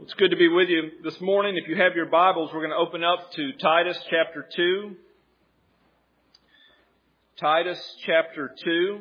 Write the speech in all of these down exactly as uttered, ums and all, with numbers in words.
It's good to be with you this morning. If you have your Bibles, we're going to open up to Titus chapter two. Titus chapter two.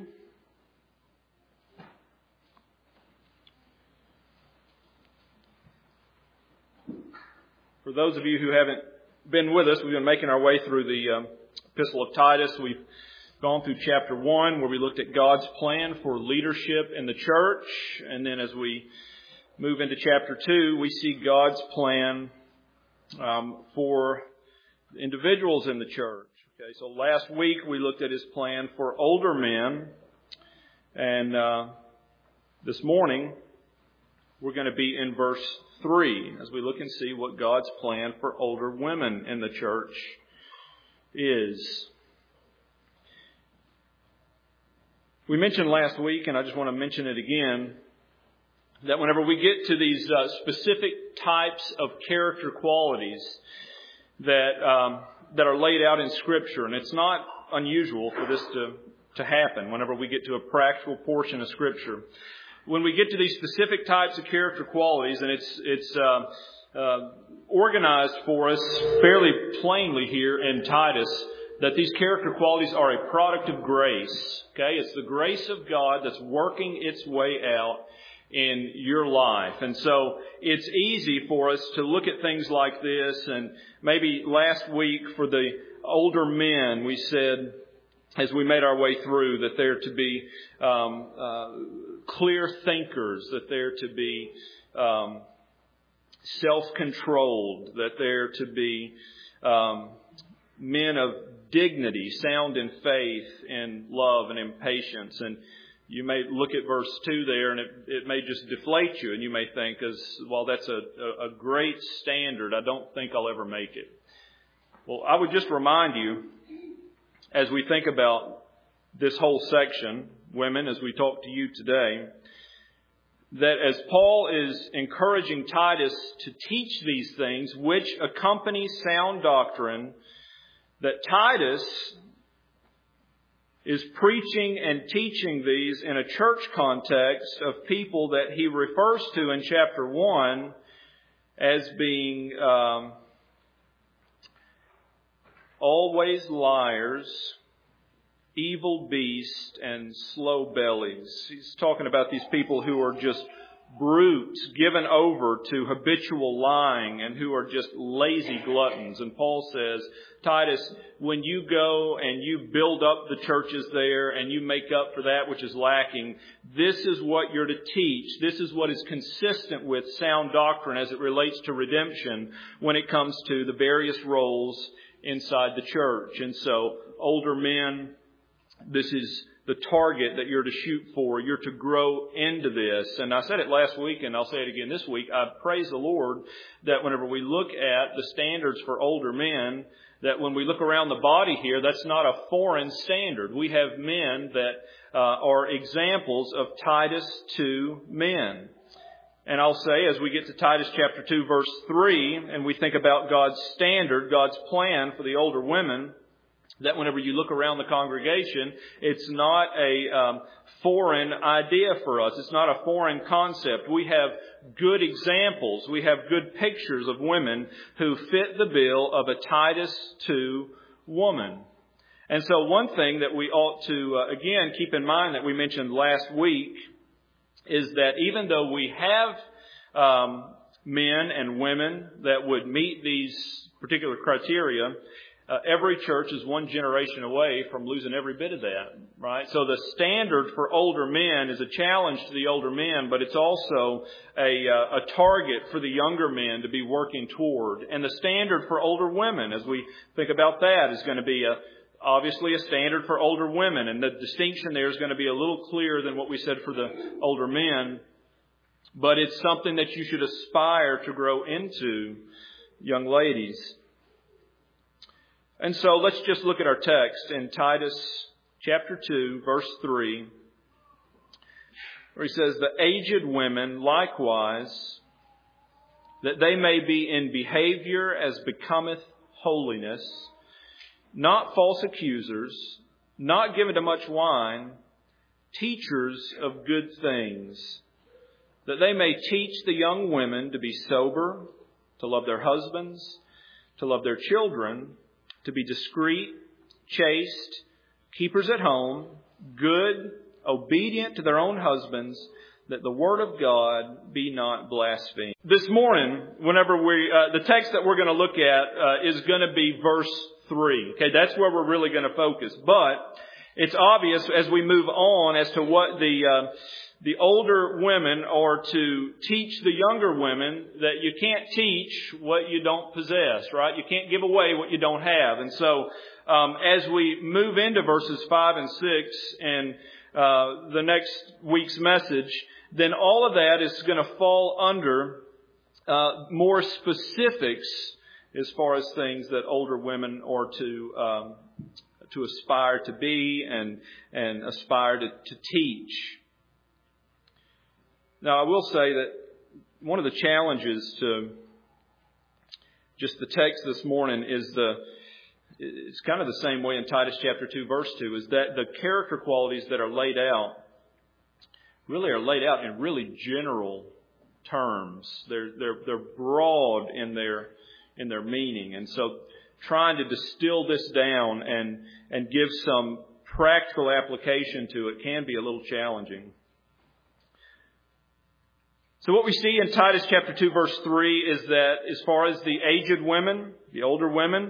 For those of you who haven't been with us, we've been making our way through the um, Epistle of Titus. We've gone through chapter one, where we looked at God's plan for leadership in the church. And then as we move into chapter two, we see God's plan um, for individuals in the church. Okay, so last week we looked at His plan for older men, and uh, this morning we're going to be in verse three as we look and see what God's plan for older women in the church is. We mentioned last week, and I just want to mention it again, that whenever we get to these uh, specific types of character qualities that um, that are laid out in Scripture, and it's not unusual for this to, to happen whenever we get to a practical portion of Scripture. When we get to these specific types of character qualities, and it's it's uh, uh, organized for us fairly plainly here in Titus, that these character qualities are a product of grace. Okay, it's the grace of God that's working its way out in your life. And so it's easy for us to look at things like this. And maybe last week for the older men, we said, as we made our way through, that they're to be um, uh, clear thinkers, that they're to be um, self-controlled, that they're to be um, men of dignity, sound in faith, in love, and in patience. And you may look at verse two there, and it, it may just deflate you, and you may think, as well, that's a, a, a great standard. I don't think I'll ever make it. Well, I would just remind you, as we think about this whole section, women, as we talk to you today, that as Paul is encouraging Titus to teach these things, which accompany sound doctrine, that Titus is preaching and teaching these in a church context of people that he refers to in chapter one as being um, always liars, evil beasts, and slow bellies. He's talking about these people who are just brutes, given over to habitual lying, and who are just lazy gluttons. And Paul says, Titus, when you go and you build up the churches there and you make up for that which is lacking, this is what you're to teach. This is what is consistent with sound doctrine as it relates to redemption when it comes to the various roles inside the church. And so, older men, this is the target that you're to shoot for. You're to grow into this. And I said it last week, and I'll say it again this week. I praise the Lord that whenever we look at the standards for older men, that when we look around the body here, that's not a foreign standard. We have men that uh, are examples of Titus two men. And I'll say, as we get to Titus chapter two, verse three, and we think about God's standard, God's plan for the older women, that whenever you look around the congregation, it's not a um, foreign idea for us. It's not a foreign concept. We have good examples. We have good pictures of women who fit the bill of a Titus two woman. And so one thing that we ought to, uh, again, keep in mind that we mentioned last week is that even though we have um, men and women that would meet these particular criteria, Uh, every church is one generation away from losing every bit of that, right? So the standard for older men is a challenge to the older men, but it's also a, uh, a target for the younger men to be working toward. And the standard for older women, as we think about that, is going to be a, obviously a standard for older women. And the distinction there is going to be a little clearer than what we said for the older men. But it's something that you should aspire to grow into, young ladies. And so let's just look at our text in Titus chapter two, verse three, where he says, "The aged women likewise, that they may be in behavior as becometh holiness, not false accusers, not given to much wine, teachers of good things, that they may teach the young women to be sober, to love their husbands, to love their children, to be discreet, chaste, keepers at home, good, obedient to their own husbands, that the word of God be not blasphemed. This morning, whenever we, uh, the text that we're going to look at uh, is going to be verse three. Okay, that's where we're really going to focus. But it's obvious as we move on as to what the uh, the older women are to teach the younger women, that you can't teach what you don't possess, right? You can't give away what you don't have. And so um, as we move into verses five and six and uh, the next week's message, then all of that is going to fall under uh, more specifics as far as things that older women are to um, to aspire to be and and aspire to, to teach. Now, I will say that one of the challenges to just the text this morning is the, it's kind of the same way in Titus chapter two, verse two, is that the character qualities that are laid out really are laid out in really general terms. They're, they're, they're broad in their, in their meaning. And so trying to distill this down and, and give some practical application to it can be a little challenging. So what we see in Titus chapter two, verse three is that as far as the aged women, the older women,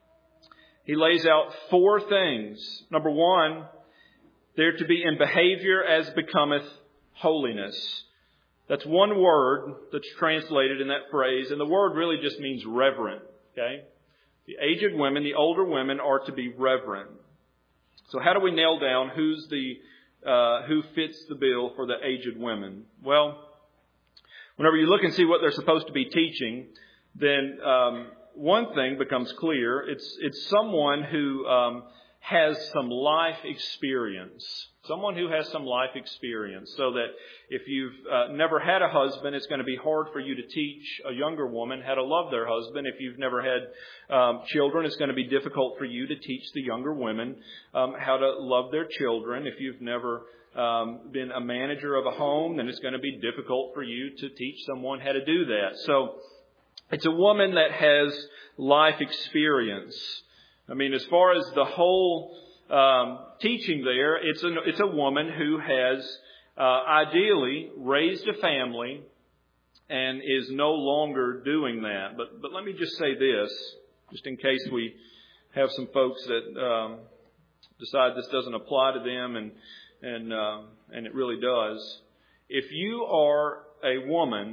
he lays out four things. Number one, they're to be in behavior as becometh holiness. That's one word that's translated in that phrase, and the word really just means reverent. Okay? The aged women, the older women, are to be reverent. So how do we nail down who's the uh, who fits the bill for the aged women? Well, whenever you look and see what they're supposed to be teaching, then um, one thing becomes clear. It's it's someone who um, has some life experience. Someone who has some life experience. So that if you've uh, never had a husband, it's going to be hard for you to teach a younger woman how to love their husband. If you've never had um, children, it's going to be difficult for you to teach the younger women um, how to love their children. If you've never Um, been a manager of a home, then it's going to be difficult for you to teach someone how to do that. So it's a woman that has life experience. I mean, as far as the whole um, teaching there, it's a, it's a woman who has uh, ideally raised a family and is no longer doing that. But but let me just say this, just in case we have some folks that um, decide this doesn't apply to them, and And uh, and it really does. If you are a woman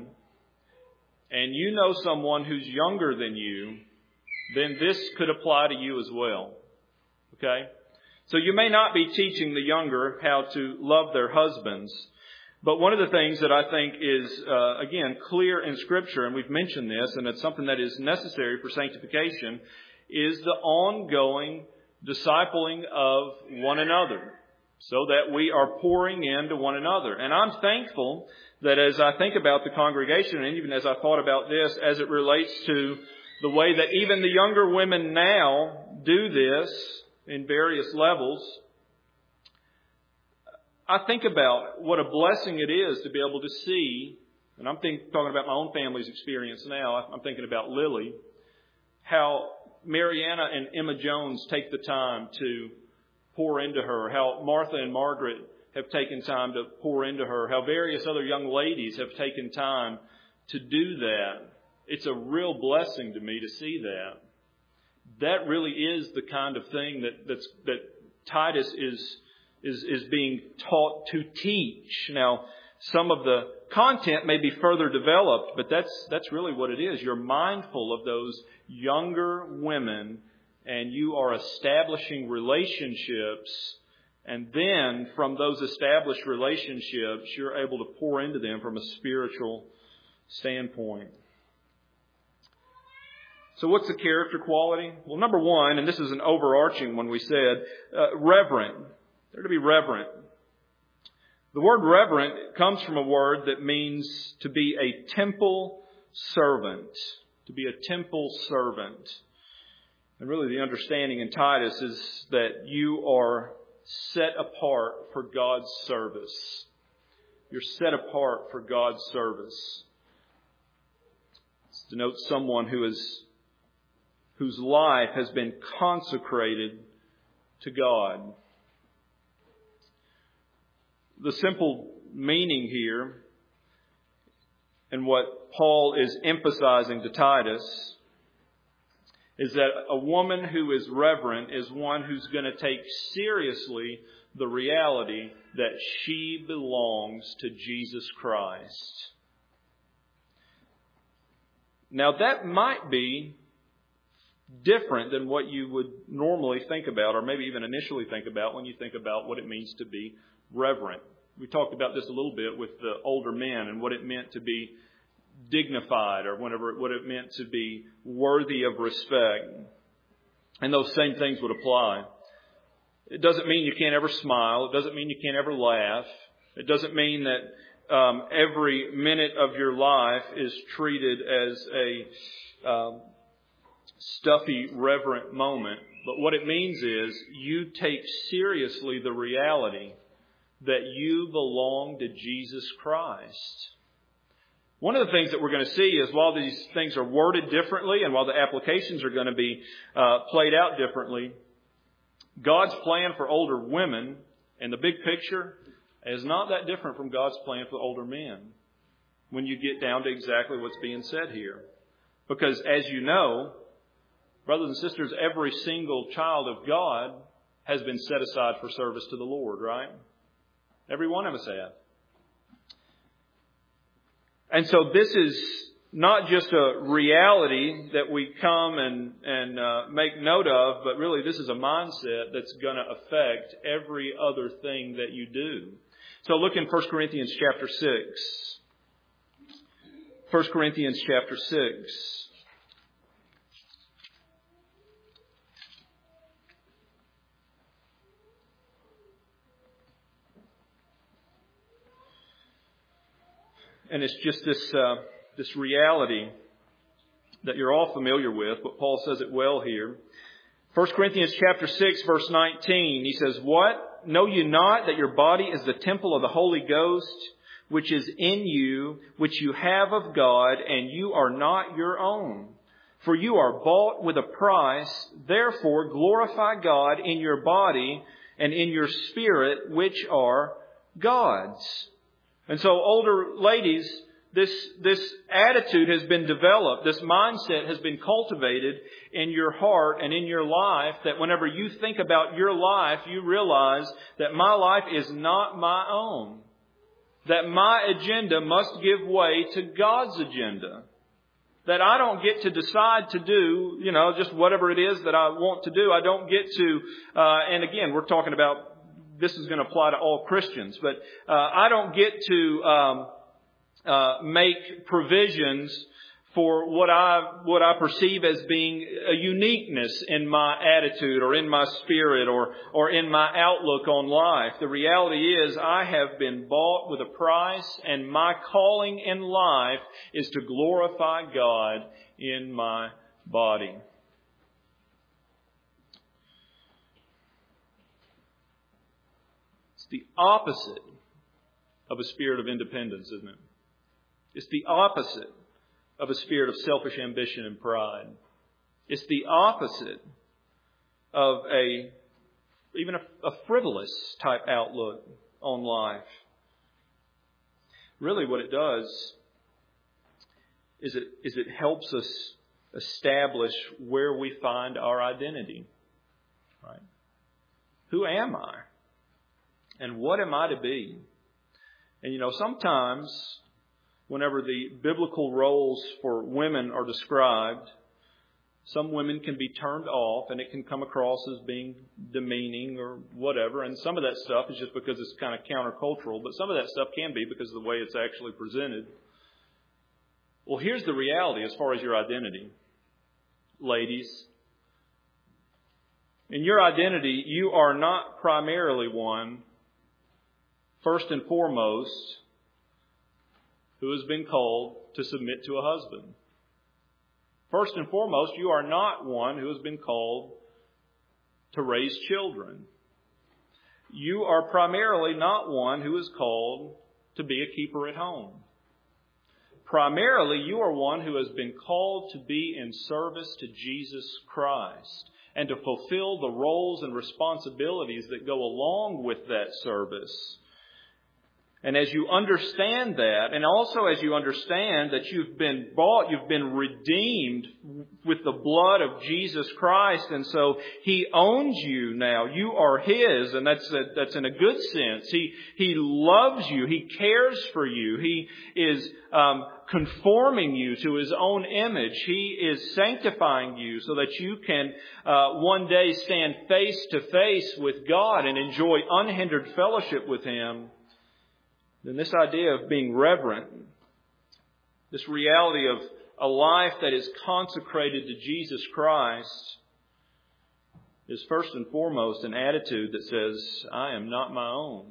and you know someone who's younger than you, then this could apply to you as well. Okay? So you may not be teaching the younger how to love their husbands, but one of the things that I think is, uh, again, clear in Scripture, and we've mentioned this, and it's something that is necessary for sanctification, is the ongoing discipling of one another, so that we are pouring into one another. And I'm thankful that as I think about the congregation, and even as I thought about this, as it relates to the way that even the younger women now do this in various levels, I think about what a blessing it is to be able to see, and I'm think, talking about my own family's experience now, I'm thinking about Lily, how Mariana and Emma Jones take the time to pour into her, how Martha and Margaret have taken time to pour into her, how various other young ladies have taken time to do that. It's a real blessing to me to see that. That really is the kind of thing that that's, that Titus is is is being taught to teach. Now, some of the content may be further developed, but that's that's really what it is. You're mindful of those younger women, and you are establishing relationships, and then from those established relationships, you're able to pour into them from a spiritual standpoint. So what's the character quality? Well, number one, and this is an overarching one we said, uh, reverent. They're to be reverent. The word reverent comes from a word that means to be a temple servant. To be a temple servant. And really the understanding in Titus is that you are set apart for God's service. You're set apart for God's service. It denotes someone who is, whose life has been consecrated to God. The simple meaning here, and what Paul is emphasizing to Titus, is that a woman who is reverent is one who's going to take seriously the reality that she belongs to Jesus Christ. Now that might be different than what you would normally think about, or maybe even initially think about when you think about what it means to be reverent. We talked about this a little bit with the older men and what it meant to be dignified, or whatever, what it meant to be worthy of respect. And those same things would apply. It doesn't mean you can't ever smile. It doesn't mean you can't ever laugh. It doesn't mean that um, every minute of your life is treated as a um, stuffy, reverent moment. But what it means is you take seriously the reality that you belong to Jesus Christ. One of the things that we're going to see is while these things are worded differently and while the applications are going to be uh, played out differently, God's plan for older women in the big picture is not that different from God's plan for older men when you get down to exactly what's being said here. Because as you know, brothers and sisters, every single child of God has been set aside for service to the Lord, right? Every one of us have. And so this is not just a reality that we come and, and uh, make note of, but really this is a mindset that's going to affect every other thing that you do. So look in First Corinthians chapter six. First Corinthians chapter six. And it's just this uh, this reality that you're all familiar with, but Paul says it well here. First Corinthians chapter six, verse nineteen, he says, "What? Know you not that your body is the temple of the Holy Ghost, which is in you, which you have of God, and you are not your own? For you are bought with a price. Therefore glorify God in your body and in your spirit, which are God's." And so, older ladies, this, this attitude has been developed. This mindset has been cultivated in your heart and in your life, that whenever you think about your life, you realize that my life is not my own. That my agenda must give way to God's agenda. That I don't get to decide to do, you know, just whatever it is that I want to do. I don't get to, uh, and again, we're talking about, this is going to apply to all Christians, but uh, I don't get to um, uh, make provisions for what I what I perceive as being a uniqueness in my attitude or in my spirit or or in my outlook on life. The reality is I have been bought with a price, and my calling in life is to glorify God in my body. It's the opposite of a spirit of independence, isn't it? It's the opposite of a spirit of selfish ambition and pride. It's the opposite of a even a, a frivolous type outlook on life. Really what it does is it is it helps us establish where we find our identity. Right? Who am I? And what am I to be? And you know, sometimes whenever the biblical roles for women are described, some women can be turned off and it can come across as being demeaning or whatever. And some of that stuff is just because it's kind of countercultural, but some of that stuff can be because of the way it's actually presented. Well, here's the reality as far as your identity. Ladies, in your identity, you are not primarily one, first and foremost, who has been called to submit to a husband. First and foremost, you are not one who has been called to raise children. You are primarily not one who is called to be a keeper at home. Primarily, you are one who has been called to be in service to Jesus Christ and to fulfill the roles and responsibilities that go along with that service. And as you understand that, and also as you understand that you've been bought, you've been redeemed with the blood of Jesus Christ, and so He owns you now. You are His, and that's a, that's in a good sense. He He loves you. He cares for you. He is um, conforming you to His own image. He is sanctifying you so that you can uh, one day stand face to face with God and enjoy unhindered fellowship with Him. Then this idea of being reverent, this reality of a life that is consecrated to Jesus Christ, is first and foremost an attitude that says, I am not my own.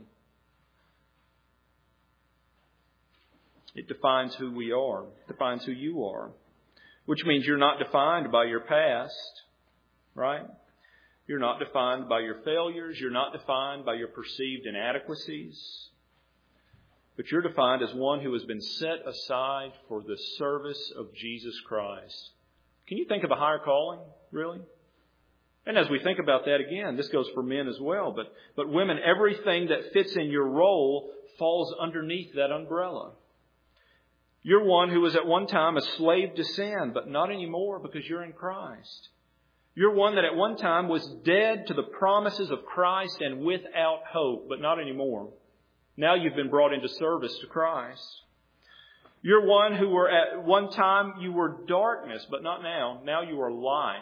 It defines who we are, defines who you are, which means you're not defined by your past, right? You're not defined by your failures. You're not defined by your perceived inadequacies. But you're defined as one who has been set aside for the service of Jesus Christ. Can you think of a higher calling, really? And as we think about that again, this goes for men as well. But, but women, everything that fits in your role falls underneath that umbrella. You're one who was at one time a slave to sin, but not anymore because you're in Christ. You're one that at one time was dead to the promises of Christ and without hope, but not anymore. Now you've been brought into service to Christ. You're one who were at one time you were darkness, but not now. Now you are light.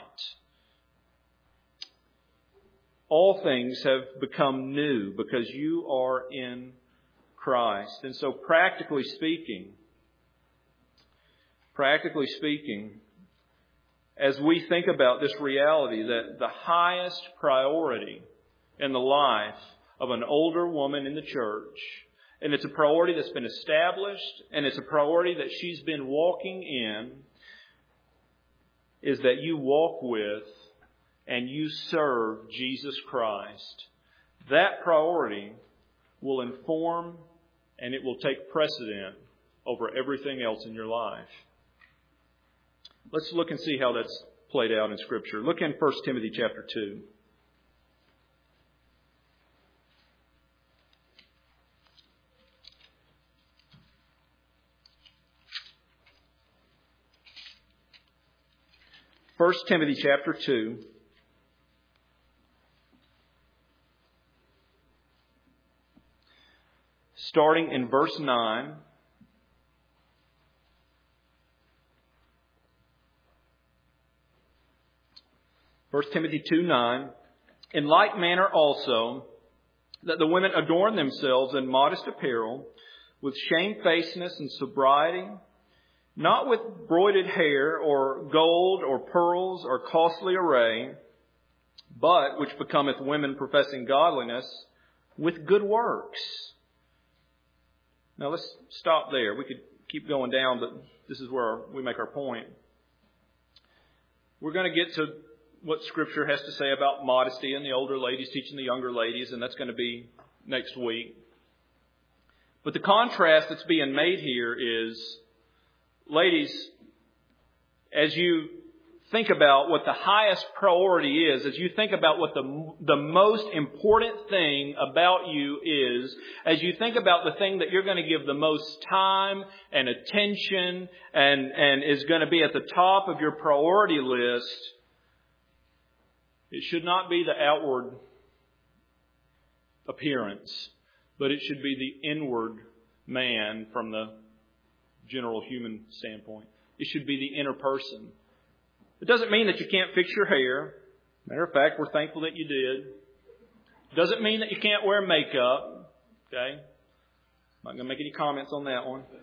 All things have become new because you are in Christ. And so practically speaking, practically speaking, as we think about this reality that the highest priority in the life of an older woman in the church, and it's a priority that's been established, and it's a priority that she's been walking in, is that you walk with and you serve Jesus Christ. That priority will inform and it will take precedent over everything else in your life. Let's look and see how that's played out in Scripture. Look in First Timothy chapter two. First Timothy chapter two. Starting in verse nine. First Timothy two nine. In like manner also, that the women adorn themselves in modest apparel, with shamefacedness and sobriety, not with broided hair or gold or pearls or costly array, but which becometh women professing godliness, with good works. Now let's stop there. We could keep going down, but this is where we make our point. We're going to get to what Scripture has to say about modesty and the older ladies teaching the younger ladies, and that's going to be next week. But the contrast that's being made here is, ladies, as you think about what the highest priority is, as you think about what the, the most important thing about you is, as you think about the thing that you're going to give the most time and attention and, and is going to be at the top of your priority list, it should not be the outward appearance, but it should be the inward man from the general human standpoint. It should be the inner person. It doesn't mean that you can't fix your hair. Matter of fact, we're thankful that you did. It doesn't mean that you can't wear makeup. Okay? I'm not going to make any comments on that one.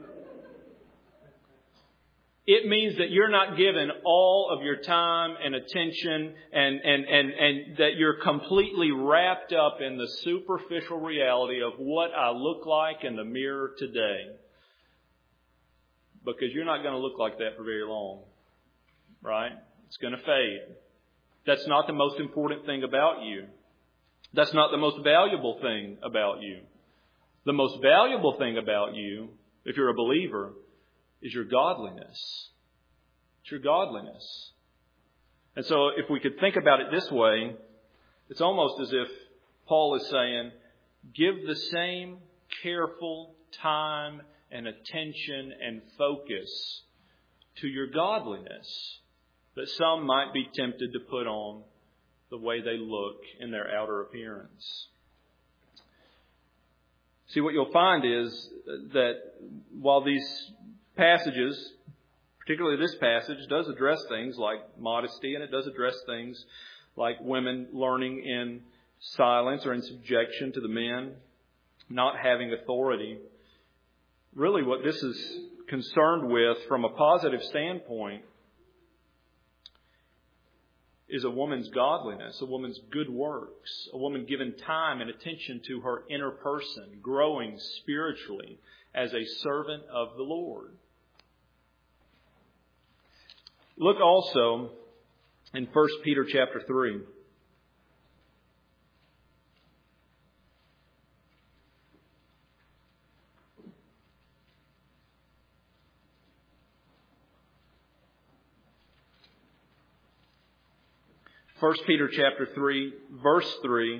It means that you're not given all of your time and attention and, and, and, and that you're completely wrapped up in the superficial reality of what I look like in the mirror today. Because you're not going to look like that for very long. Right? It's going to fade. That's not the most important thing about you. That's not the most valuable thing about you. The most valuable thing about you, if you're a believer, is your godliness. It's your godliness. And so if we could think about it this way, it's almost as if Paul is saying, give the same careful time and attention and focus to your godliness that some might be tempted to put on the way they look in their outer appearance. See, what you'll find is that while these passages, particularly this passage, does address things like modesty, and it does address things like women learning in silence or in subjection to the men, not having authority. Really what this is concerned with from a positive standpoint is a woman's godliness, a woman's good works, a woman given time and attention to her inner person, growing spiritually as a servant of the Lord. Look also in First Peter chapter three. First Peter chapter three, verse three.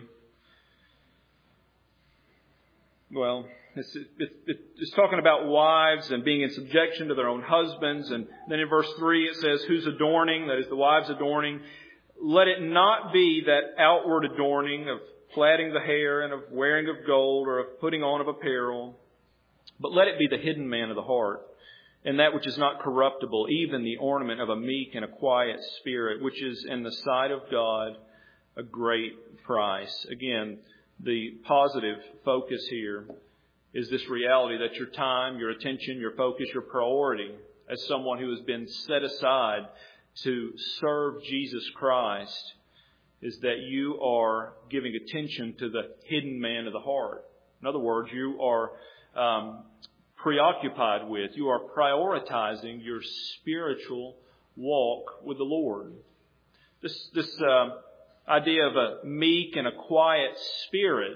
Well, it's, it, it, it's talking about wives and being in subjection to their own husbands. And then in verse three it says, whose adorning, that is the wives' adorning, let it not be that outward adorning of plaiting the hair and of wearing of gold or of putting on of apparel, but let it be the hidden man of the heart, and that which is not corruptible, even the ornament of a meek and a quiet spirit, which is in the sight of God a great price. Again, the positive focus here is this reality that your time, your attention, your focus, your priority as someone who has been set aside to serve Jesus Christ is that you are giving attention to the hidden man of the heart. In other words, you are um, preoccupied with, you are prioritizing your spiritual walk with the Lord. This, this uh, idea of a meek and a quiet spirit,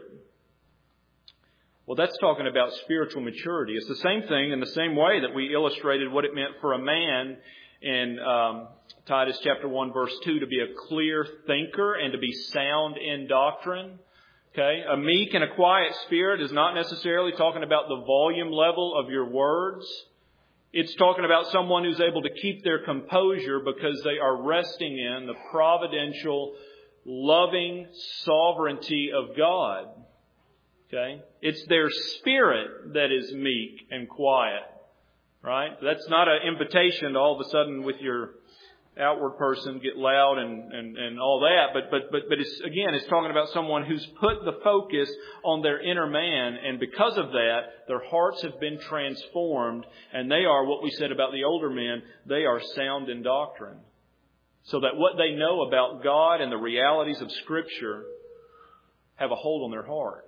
well, that's talking about spiritual maturity. It's the same thing in the same way that we illustrated what it meant for a man in um, Titus chapter one, verse two, to be a clear thinker and to be sound in doctrine. Okay, a meek and a quiet spirit is not necessarily talking about the volume level of your words. It's talking about someone who's able to keep their composure because they are resting in the providential, loving sovereignty of God. Okay, it's their spirit that is meek and quiet. Right? That's not an invitation to all of a sudden with your outward person get loud and, and, and all that. But, but, but, but it's, again, it's talking about someone who's put the focus on their inner man. And because of that, their hearts have been transformed. And they are, what we said about the older men, they are sound in doctrine. So that what they know about God and the realities of Scripture have a hold on their heart.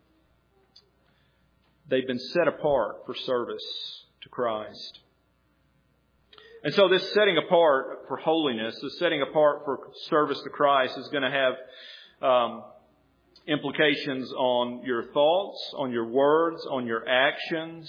They've been set apart for service to Christ. And so this setting apart for holiness, this setting apart for service to Christ is going to have um, implications on your thoughts, on your words, on your actions.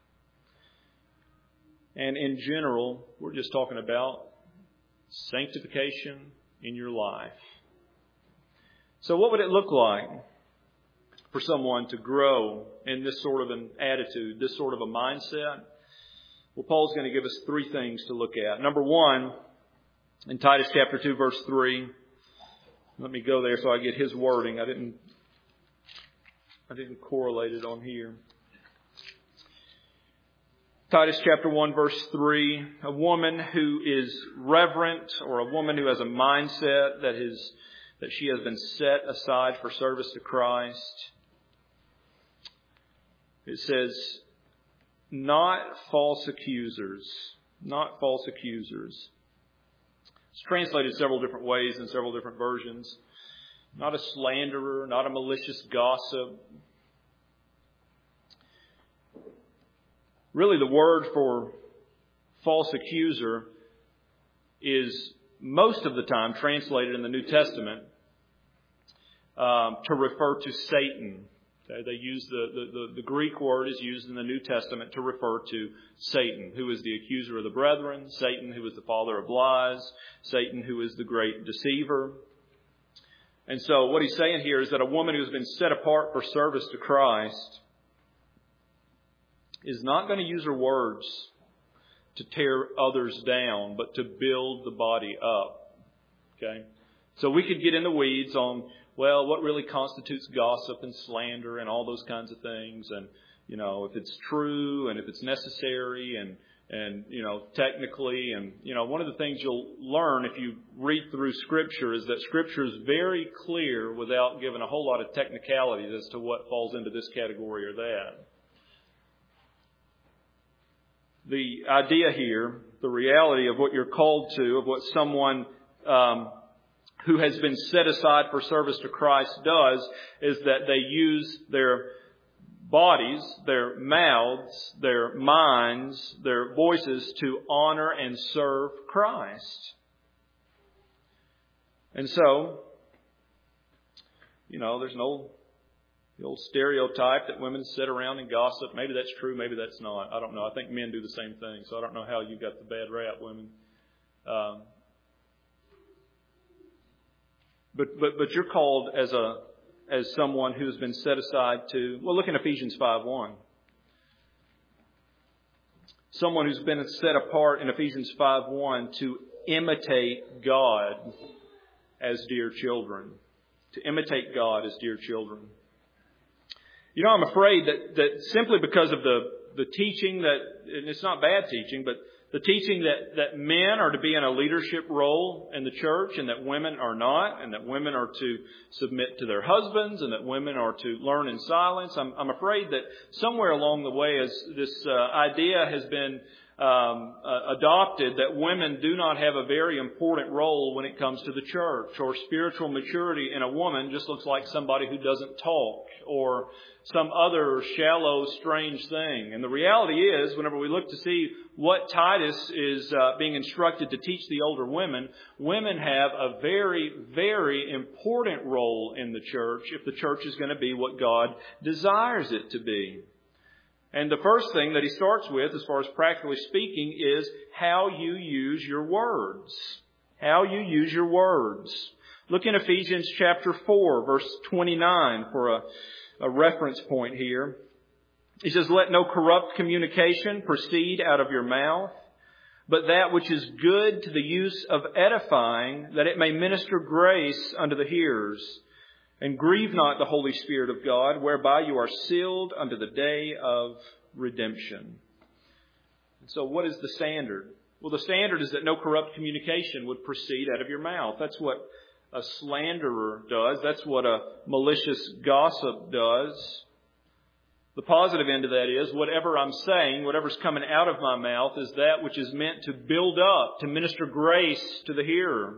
And in general, we're just talking about sanctification in your life. So what would it look like for someone to grow in this sort of an attitude, this sort of a mindset? Well, Paul's going to give us three things to look at. Number one, in Titus chapter two, verse three. Let me go there so I get his wording. I didn't, I didn't correlate it on here. Titus chapter one, verse three. A woman who is reverent, or a woman who has a mindset that is that she has been set aside for service to Christ. It says, not false accusers. Not false accusers. It's translated several different ways in several different versions. Not a slanderer, not a malicious gossip. Really, the word for false accuser is most of the time translated in the New Testament um, to refer to Satan. Okay, they use the, the, the, the Greek word is used in the New Testament to refer to Satan, who is the accuser of the brethren, Satan, who is the father of lies, Satan, who is the great deceiver. And so what he's saying here is that a woman who has been set apart for service to Christ is not going to use her words to tear others down, but to build the body up. Okay? So we could get in the weeds on, well, what really constitutes gossip and slander and all those kinds of things. And, you know, if it's true and if it's necessary and, and, you know, technically. And, you know, one of the things you'll learn if you read through Scripture is that Scripture is very clear without giving a whole lot of technicalities as to what falls into this category or that. The idea here, the reality of what you're called to, of what someone um, who has been set aside for service to Christ does, is that they use their bodies, their mouths, their minds, their voices to honor and serve Christ. And so, you know, there's an old, the old stereotype that women sit around and gossip. Maybe that's true, maybe that's not. I don't know. I think men do the same thing, so I don't know how you got the bad rap, women. Um, but but but you're called as a as someone who's been set aside to, well, look in Ephesians five one. Someone who's been set apart in Ephesians five one to imitate God as dear children. To imitate God as dear children. You know, I'm afraid that, that simply because of the, the teaching that, and it's not bad teaching, but the teaching that, that men are to be in a leadership role in the church and that women are not, and that women are to submit to their husbands and that women are to learn in silence. I'm, I'm afraid that somewhere along the way as this uh, idea has been um, uh, adopted that women do not have a very important role when it comes to the church, or spiritual maturity in a woman just looks like somebody who doesn't talk or some other shallow, strange thing. And the reality is, whenever we look to see what Titus is uh, being instructed to teach the older women, women have a very, very important role in the church if the church is going to be what God desires it to be. And the first thing that he starts with, as far as practically speaking, is how you use your words. How you use your words. Look in Ephesians chapter four, verse twenty-nine for a A reference point here. He says, let no corrupt communication proceed out of your mouth, but that which is good to the use of edifying, that it may minister grace unto the hearers. And grieve not the Holy Spirit of God, whereby you are sealed unto the day of redemption. And so what is the standard? Well, the standard is that no corrupt communication would proceed out of your mouth. That's what a slanderer does. That's what a malicious gossip does. The positive end of that is whatever I'm saying, whatever's coming out of my mouth is that which is meant to build up, to minister grace to the hearer.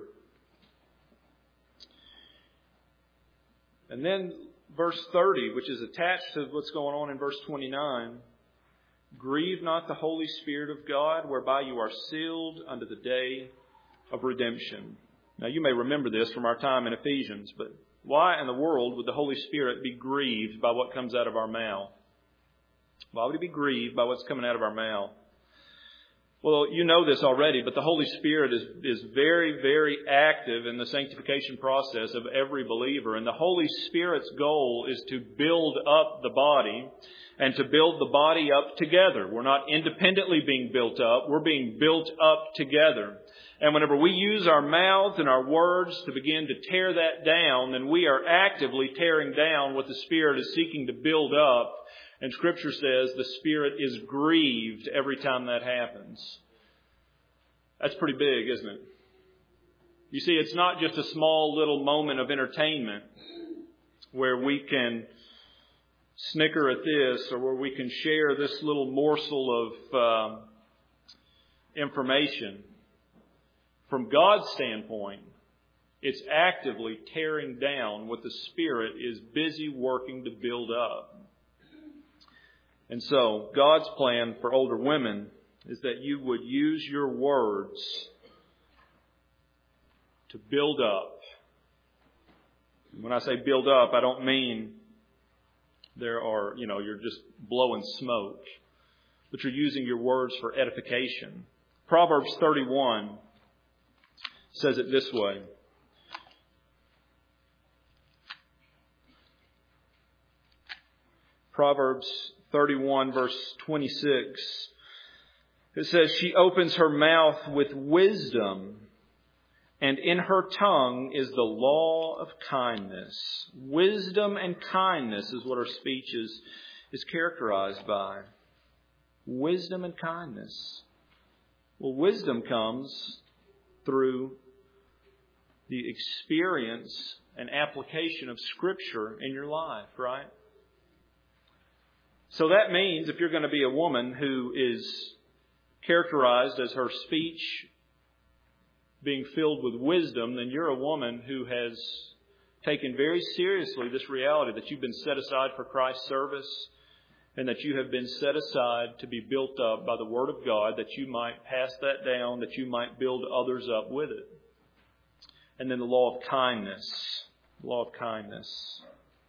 And then verse thirty, which is attached to what's going on in verse twenty-nine. Grieve not the Holy Spirit of God, whereby you are sealed unto the day of redemption. Now, you may remember this from our time in Ephesians, but why in the world would the Holy Spirit be grieved by what comes out of our mouth? Why would He be grieved by what's coming out of our mouth? Well, you know this already, but the Holy Spirit is, is very, very active in the sanctification process of every believer. And the Holy Spirit's goal is to build up the body and to build the body up together. We're not independently being built up. We're being built up together. And whenever we use our mouths and our words to begin to tear that down, then we are actively tearing down what the Spirit is seeking to build up. And Scripture says the Spirit is grieved every time that happens. That's pretty big, isn't it? You see, it's not just a small little moment of entertainment where we can snicker at this or where we can share this little morsel of uh, information. From God's standpoint, it's actively tearing down what the Spirit is busy working to build up. And so, God's plan for older women is that you would use your words to build up. When I say build up, I don't mean There are, you know, you're just blowing smoke. But you're using your words for edification. Proverbs thirty-one says it this way. Proverbs thirty-one, verse twenty-six. It says, she opens her mouth with wisdom, and in her tongue is the law of kindness. Wisdom and kindness is what her speech is, is characterized by. Wisdom and kindness. Well, wisdom comes through the experience and application of Scripture in your life, right? So that means if you're going to be a woman who is characterized as her speech being filled with wisdom, then you're a woman who has taken very seriously this reality that you've been set aside for Christ's service and that you have been set aside to be built up by the Word of God, that you might pass that down, that you might build others up with it. And then the law of kindness. Law of kindness.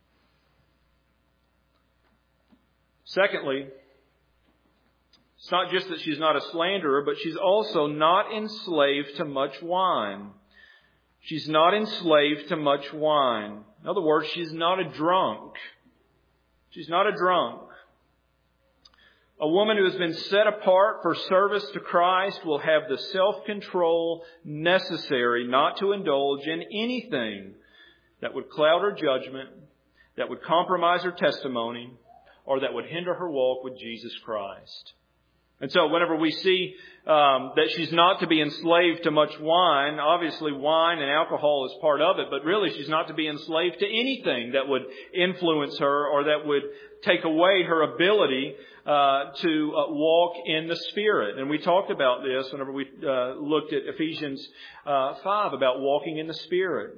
Secondly, it's not just that she's not a slanderer, but she's also not enslaved to much wine. She's not enslaved to much wine. In other words, she's not a drunk. She's not a drunk. A woman who has been set apart for service to Christ will have the self-control necessary not to indulge in anything that would cloud her judgment, that would compromise her testimony, or that would hinder her walk with Jesus Christ. And so whenever we see um, that she's not to be enslaved to much wine, obviously wine and alcohol is part of it, but really she's not to be enslaved to anything that would influence her or that would take away her ability uh, to uh, walk in the Spirit. And we talked about this whenever we uh, looked at Ephesians uh, five about walking in the Spirit.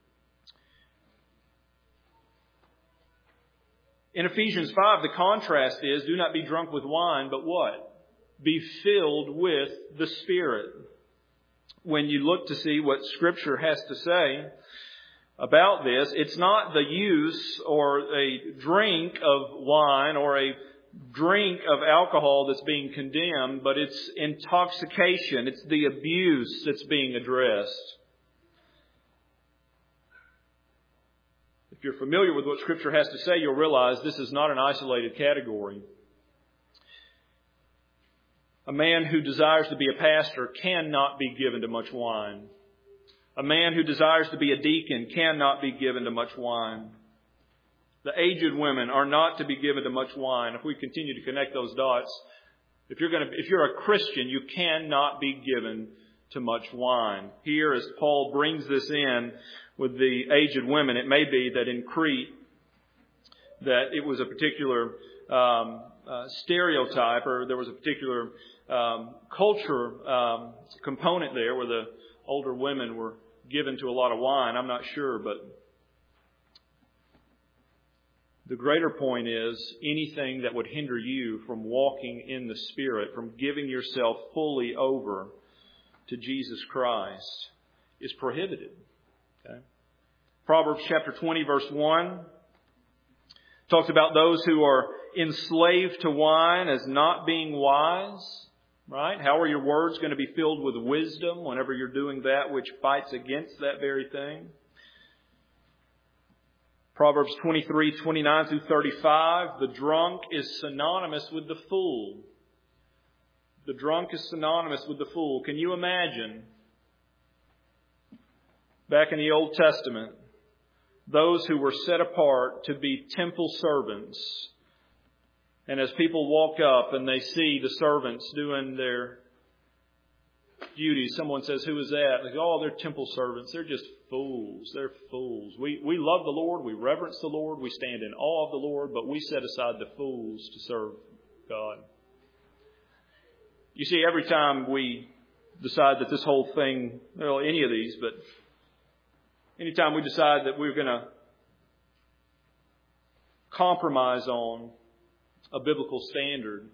In Ephesians five, the contrast is, do not be drunk with wine, but what? Be filled with the Spirit. When you look to see what Scripture has to say about this, it's not the use or a drink of wine or a drink of alcohol that's being condemned, but it's intoxication. It's the abuse that's being addressed. If you're familiar with what Scripture has to say, you'll realize this is not an isolated category. A man who desires to be a pastor cannot be given to much wine. A man who desires to be a deacon cannot be given to much wine. The aged women are not to be given to much wine. If we continue to connect those dots, if you're going to, if you're a Christian, you cannot be given to much wine. Here, as Paul brings this in with the aged women, it may be that in Crete, that it was a particular um, uh, stereotype, or there was a particular um, culture um, component there where the older women were given to a lot of wine. I'm not sure, but the greater point is anything that would hinder you from walking in the Spirit, from giving yourself fully over to Jesus Christ, is prohibited. Okay? Proverbs chapter twenty, verse one talks about those who are enslaved to wine as not being wise. Right? How are your words going to be filled with wisdom whenever you're doing that which fights against that very thing? Proverbs twenty-three, twenty-nine through thirty-five, the drunk is synonymous with the fool. The drunk is synonymous with the fool. Can you imagine, back in the Old Testament, those who were set apart to be temple servants? And as people walk up and they see the servants doing their duties, someone says, who is that? They go, oh, they're temple servants. They're just fools. They're fools. We, we love the Lord. We reverence the Lord. We stand in awe of the Lord, but we set aside the fools to serve God. You see, every time we decide that this whole thing, well, any of these, but anytime we decide that we're going to compromise on a biblical standard,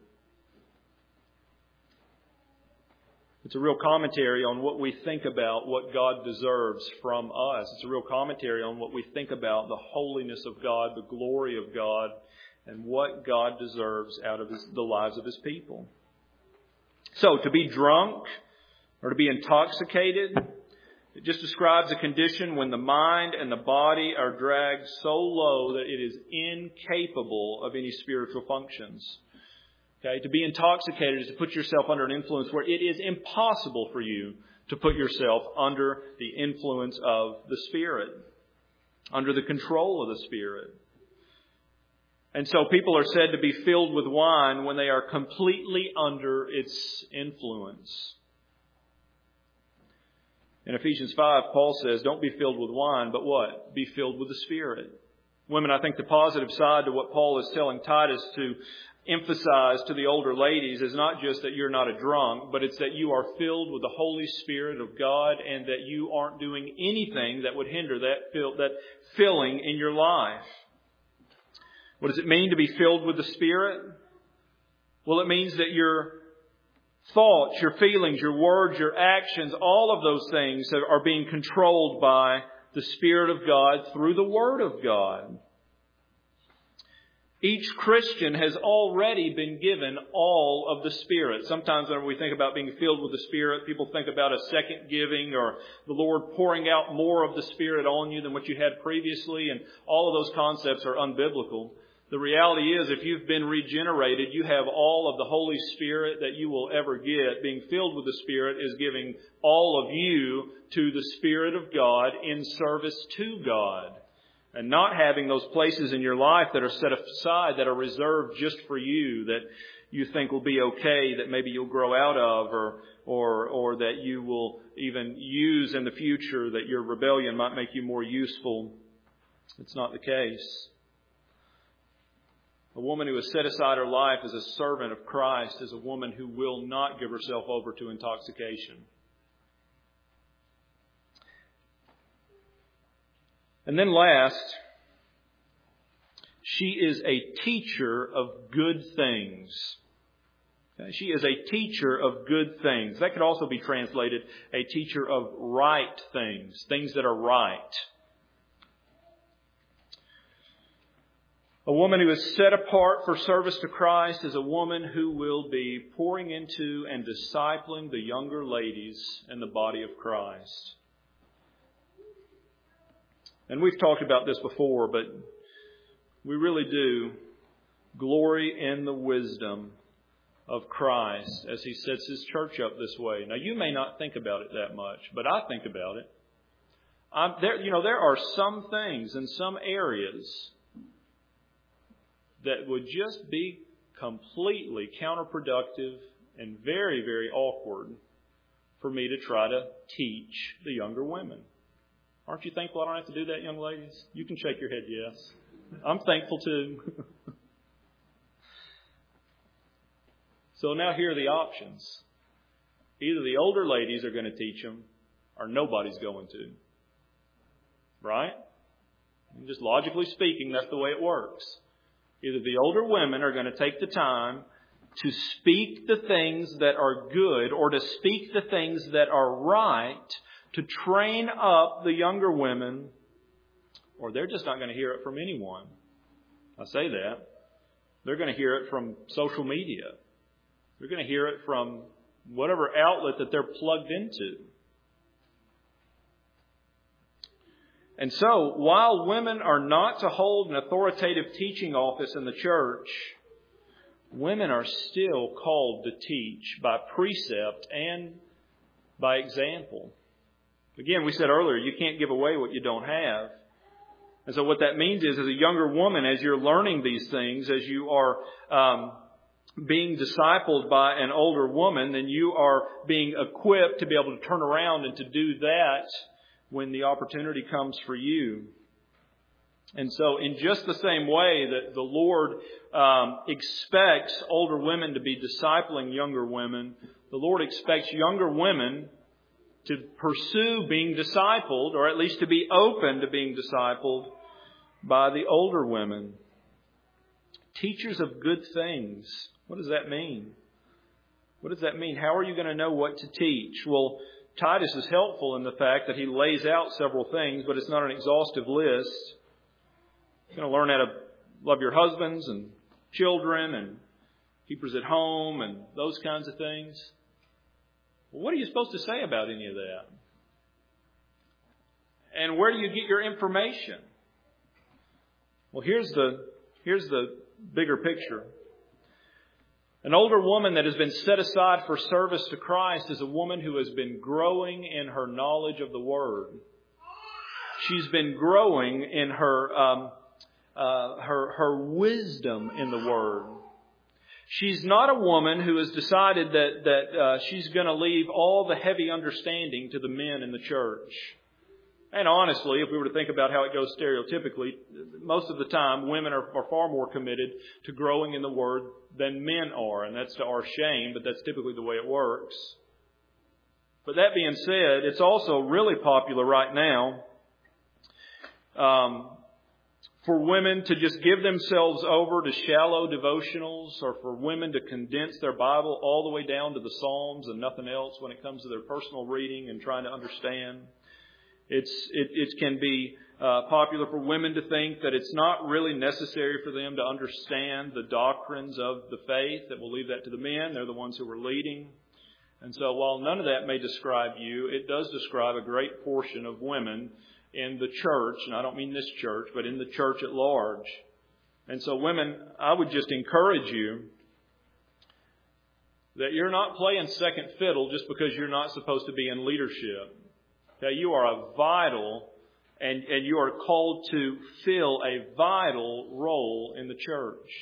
it's a real commentary on what we think about what God deserves from us. It's a real commentary on what we think about the holiness of God, the glory of God, and what God deserves out of his, the lives of his people. So, to be drunk or to be intoxicated, it just describes a condition when the mind and the body are dragged so low that it is incapable of any spiritual functions. Okay, to be intoxicated is to put yourself under an influence where it is impossible for you to put yourself under the influence of the Spirit, under the control of the Spirit. And so people are said to be filled with wine when they are completely under its influence. In Ephesians five, Paul says, don't be filled with wine, but what? Be filled with the Spirit. Women, I think the positive side to what Paul is telling Titus to emphasize to the older ladies is not just that you're not a drunk, but it's that you are filled with the Holy Spirit of God and that you aren't doing anything that would hinder that, fill, that filling in your life. What does it mean to be filled with the Spirit? Well, it means that your thoughts, your feelings, your words, your actions, all of those things are being controlled by the Spirit of God through the Word of God. Each Christian has already been given all of the Spirit. Sometimes when we think about being filled with the Spirit, people think about a second giving or the Lord pouring out more of the Spirit on you than what you had previously. And all of those concepts are unbiblical. The reality is, if you've been regenerated, you have all of the Holy Spirit that you will ever get. Being filled with the Spirit is giving all of you to the Spirit of God in service to God. And not having those places in your life that are set aside, that are reserved just for you, that you think will be okay, that maybe you'll grow out of, or or or that you will even use in the future, that your rebellion might make you more useful. It's not the case. A woman who has set aside her life as a servant of Christ is a woman who will not give herself over to intoxication. And then last, she is a teacher of good things. Okay? She is a teacher of good things. That could also be translated a teacher of right things, things that are right. A woman who is set apart for service to Christ is a woman who will be pouring into and discipling the younger ladies in the body of Christ. And we've talked about this before, but we really do glory in the wisdom of Christ as He sets His church up this way. Now, you may not think about it that much, but I think about it. I'm, there, you know, there are some things in some areas that would just be completely counterproductive and very, very awkward for me to try to teach the younger women. Aren't you thankful I don't have to do that, young ladies? You can shake your head yes. I'm thankful too. So now here are the options. Either the older ladies are going to teach them or nobody's going to. Right? And just logically speaking, that's the way it works. Either the older women are going to take the time to speak the things that are good or to speak the things that are right to train up the younger women, or they're just not going to hear it from anyone. I say that. They're going to hear it from social media. They're going to hear it from whatever outlet that they're plugged into. And so, while women are not to hold an authoritative teaching office in the church, women are still called to teach by precept and by example. Again, we said earlier, you can't give away what you don't have. And so what that means is, as a younger woman, as you're learning these things, as you are um, being discipled by an older woman, then you are being equipped to be able to turn around and to do that when the opportunity comes for you. And so in just the same way that the Lord um, expects older women to be discipling younger women, the Lord expects younger women to pursue being discipled, or at least to be open to being discipled by the older women. Teachers of good things. What does that mean? What does that mean? How are you going to know what to teach? Well, Titus is helpful in the fact that he lays out several things, but it's not an exhaustive list. You're going to learn how to love your husbands and children and keepers at home and those kinds of things. Well, what are you supposed to say about any of that? And where do you get your information? Well, here's the, here's the bigger picture. An older woman that has been set aside for service to Christ is a woman who has been growing in her knowledge of the Word. She's been growing in her um, uh, her her wisdom in the Word. She's not a woman who has decided that that uh, she's going to leave all the heavy understanding to the men in the church. And honestly, if we were to think about how it goes stereotypically, most of the time women are, are far more committed to growing in the Word than men are. And that's to our shame, but that's typically the way it works. But that being said, it's also really popular right now um, for women to just give themselves over to shallow devotionals, or for women to condense their Bible all the way down to the Psalms and nothing else when it comes to their personal reading and trying to understand. It's, it, it can be uh, popular for women to think that it's not really necessary for them to understand the doctrines of the faith, that we'll leave that to the men. They're the ones who are leading. And so while none of that may describe you, it does describe a great portion of women in the church. And I don't mean this church, but in the church at large. And so women, I would just encourage you that you're not playing second fiddle just because you're not supposed to be in leadership. That you are a vital, and, and you are called to fill a vital role in the church.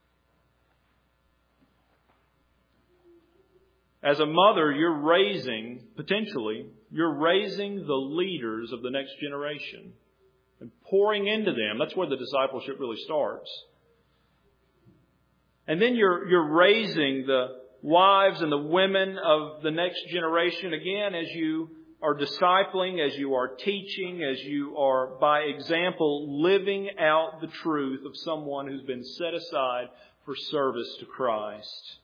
As a mother, you're raising, potentially, you're raising the leaders of the next generation and pouring into them. That's where the discipleship really starts. And then you're, you're raising the wives and the women of the next generation again as you are discipling, as you are teaching, as you are, by example, living out the truth of someone who's been set aside for service to Christ.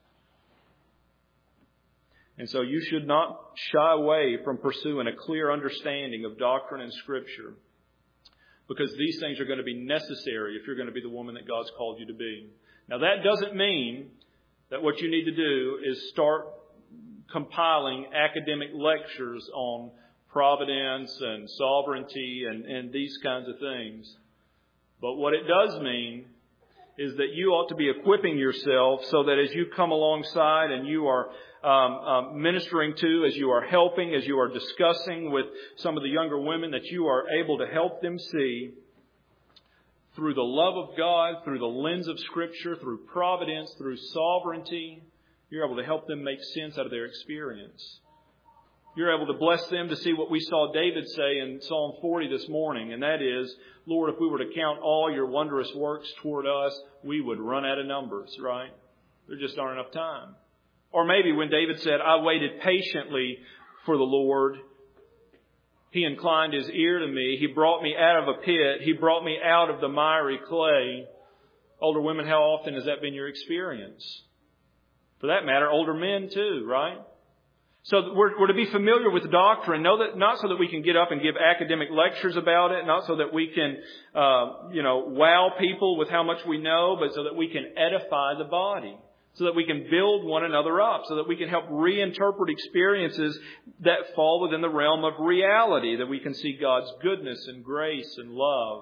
And so you should not shy away from pursuing a clear understanding of doctrine and Scripture, because these things are going to be necessary if you're going to be the woman that God's called you to be. Now, that doesn't mean that what you need to do is start compiling academic lectures on providence and sovereignty and, and these kinds of things. But what it does mean is that you ought to be equipping yourself so that as you come alongside and you are um, um, ministering to, as you are helping, as you are discussing with some of the younger women, that you are able to help them see through the love of God, through the lens of Scripture, through providence, through sovereignty. You're able to help them make sense out of their experience. You're able to bless them to see what we saw David say in Psalm forty this morning, and that is, Lord, if we were to count all your wondrous works toward us, we would run out of numbers, right? There just aren't enough time. Or maybe when David said, I waited patiently for the Lord, He inclined His ear to me. He brought me out of a pit. He brought me out of the miry clay. Older women, how often has that been your experience? For that matter, older men too, right? So we're, we're to be familiar with doctrine, know that not so that we can get up and give academic lectures about it, not so that we can, uh, you know, wow people with how much we know, but so that we can edify the body, so that we can build one another up, so that we can help reinterpret experiences that fall within the realm of reality, that we can see God's goodness and grace and love.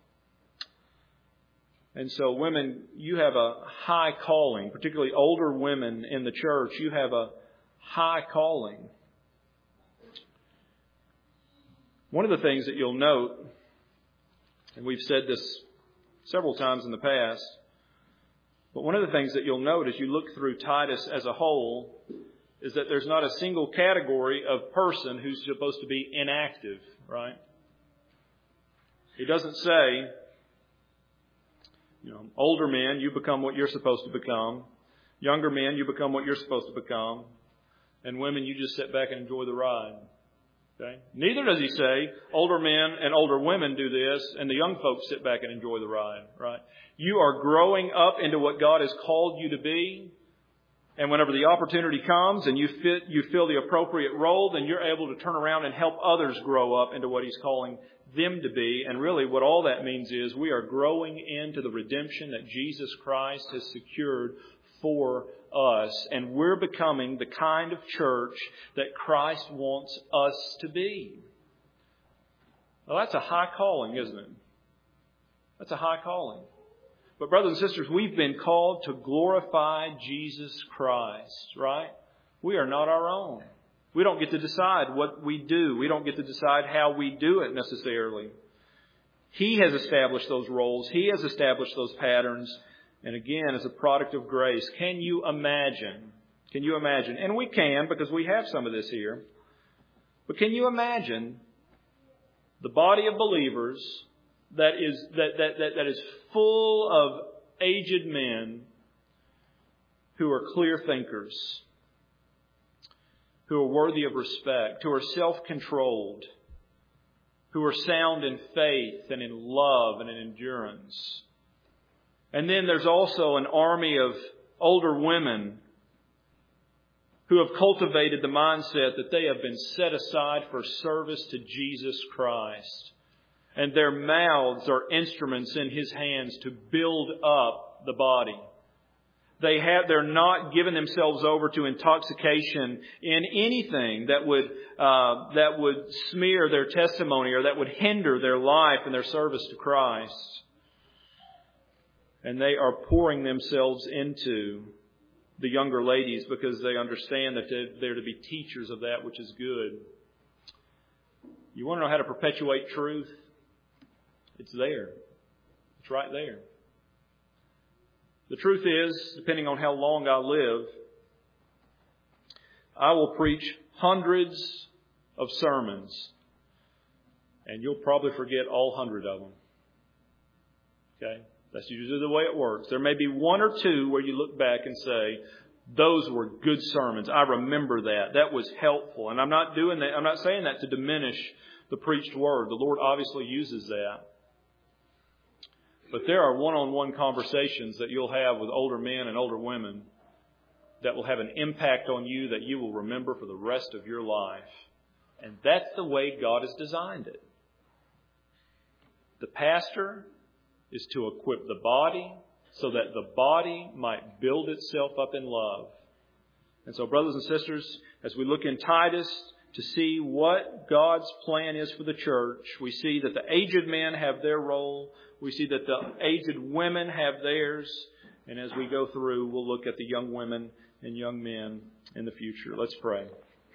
And so women, you have a high calling, particularly older women in the church. You have a high calling. One of the things that you'll note, and we've said this several times in the past, but one of the things that you'll note as you look through Titus as a whole is that there's not a single category of person who's supposed to be inactive, right? He doesn't say, you know, older men, you become what you're supposed to become. Younger men, you become what you're supposed to become. And women, you just sit back and enjoy the ride. Okay? Neither does he say older men and older women do this and the young folks sit back and enjoy the ride, right? You are growing up into what God has called you to be. And whenever the opportunity comes and you fit, you fill the appropriate role, then you're able to turn around and help others grow up into what He's calling them to be. And really what all that means is we are growing into the redemption that Jesus Christ has secured for us. And we're becoming the kind of church that Christ wants us to be. Well, that's a high calling, isn't it? That's a high calling. But brothers and sisters, we've been called to glorify Jesus Christ, right? We are not our own. We don't get to decide what we do. We don't get to decide how we do it necessarily. He has established those roles. He has established those patterns. And again, as a product of grace, can you imagine? Can you imagine? And we can, because we have some of this here. But can you imagine the body of believers that is that that that, that is full of aged men who are clear thinkers, who are worthy of respect, who are self-controlled, who are sound in faith and in love and in endurance. And then there's also an army of older women who have cultivated the mindset that they have been set aside for service to Jesus Christ. And their mouths are instruments in His hands to build up the body. They have, they're not giving themselves over to intoxication in anything that would, uh, that would smear their testimony or that would hinder their life and their service to Christ. And they are pouring themselves into the younger ladies because they understand that they're, they're to be teachers of that which is good. You want to know how to perpetuate truth? It's there. It's right there. The truth is, depending on how long I live, I will preach hundreds of sermons, and you'll probably forget all hundred of them. Okay? That's usually the way it works. There may be one or two where you look back and say, those were good sermons. I remember that. That was helpful. And I'm not doing that. I'm not saying that to diminish the preached word. The Lord obviously uses that. But there are one-on-one conversations that you'll have with older men and older women that will have an impact on you that you will remember for the rest of your life. And that's the way God has designed it. The pastor is to equip the body so that the body might build itself up in love. And so, brothers and sisters, as we look in Titus to see what God's plan is for the church, we see that the aged men have their role. We see that the aged women have theirs. And as we go through, we'll look at the young women and young men in the future. Let's pray.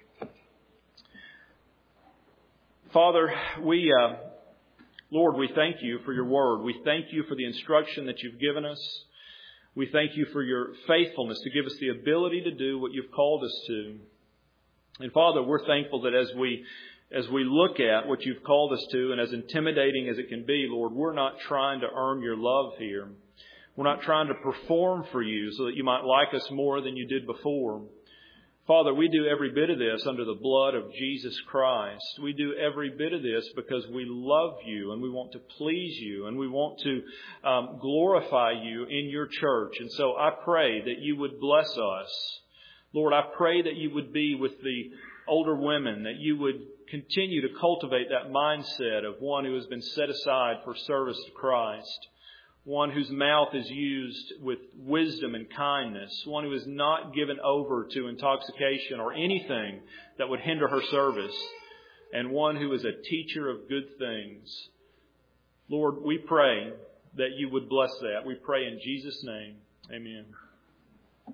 Father, we, uh, Lord, we thank You for Your word. We thank You for the instruction that You've given us. We thank You for Your faithfulness to give us the ability to do what You've called us to. And Father, we're thankful that as we as we look at what You've called us to, and as intimidating as it can be, Lord, we're not trying to earn Your love here. We're not trying to perform for You so that You might like us more than You did before. Father, we do every bit of this under the blood of Jesus Christ. We do every bit of this because we love You and we want to please You and we want to um, glorify You in Your church. And so I pray that You would bless us. Lord, I pray that You would be with the older women, that You would continue to cultivate that mindset of one who has been set aside for service to Christ, one whose mouth is used with wisdom and kindness, one who is not given over to intoxication or anything that would hinder her service, and one who is a teacher of good things. Lord, we pray that You would bless that. We pray in Jesus' name. Amen.